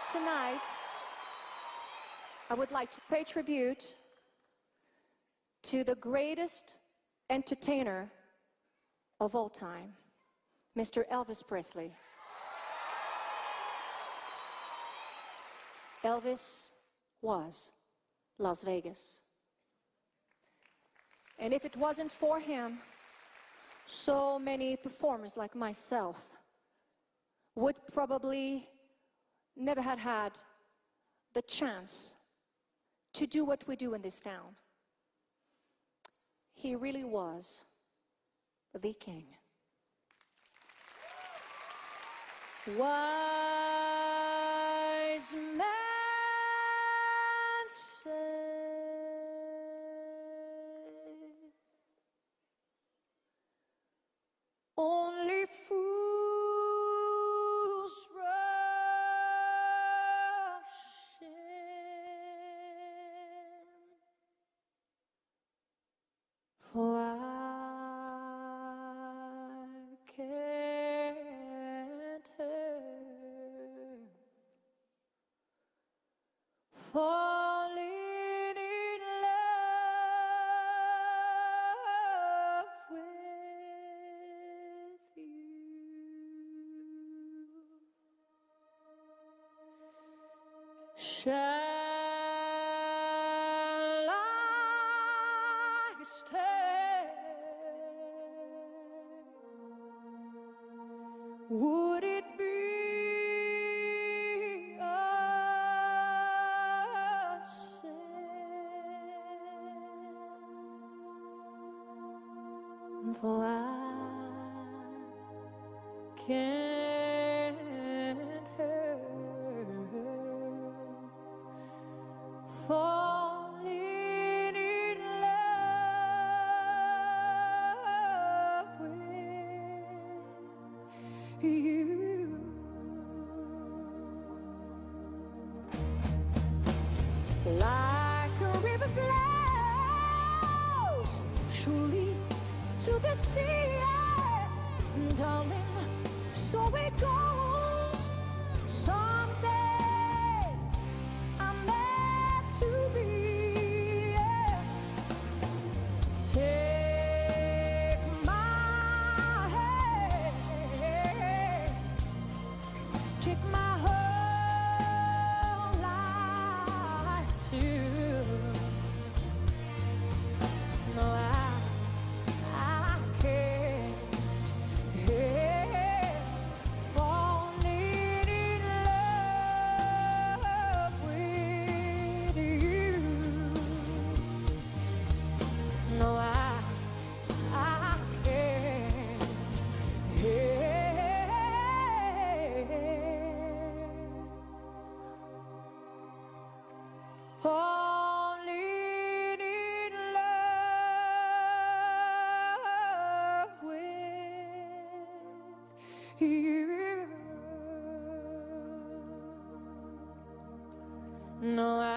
Tonight, I would like to pay tribute to the greatest entertainer of all time, Mr. Elvis Presley. Elvis was Las Vegas. And if it wasn't for him, so many performers like myself would probably never have had the chance to do what we do in this town. He really was the king. Wise man say, only fools rush in, for I can't help falling in love with you. Shall I stay? Would it be a sin? For I can't help falling in love with you. Like a river flows surely to the sea, darling, so it goes. Someday I'm meant to be. Take my hand, take my whole life too. No, I can't help falling in love with you. No, I can't help falling in love with you. No, I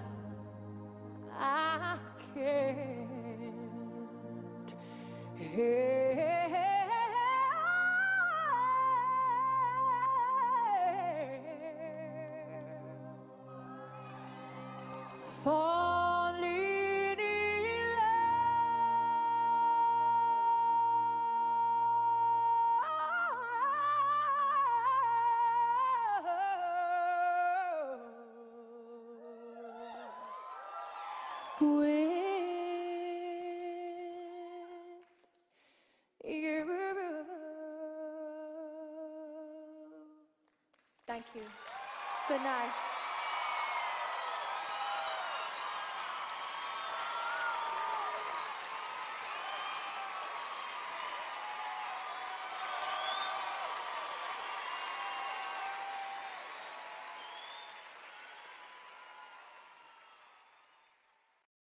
can't help falling in love with you. Thank you. Good night.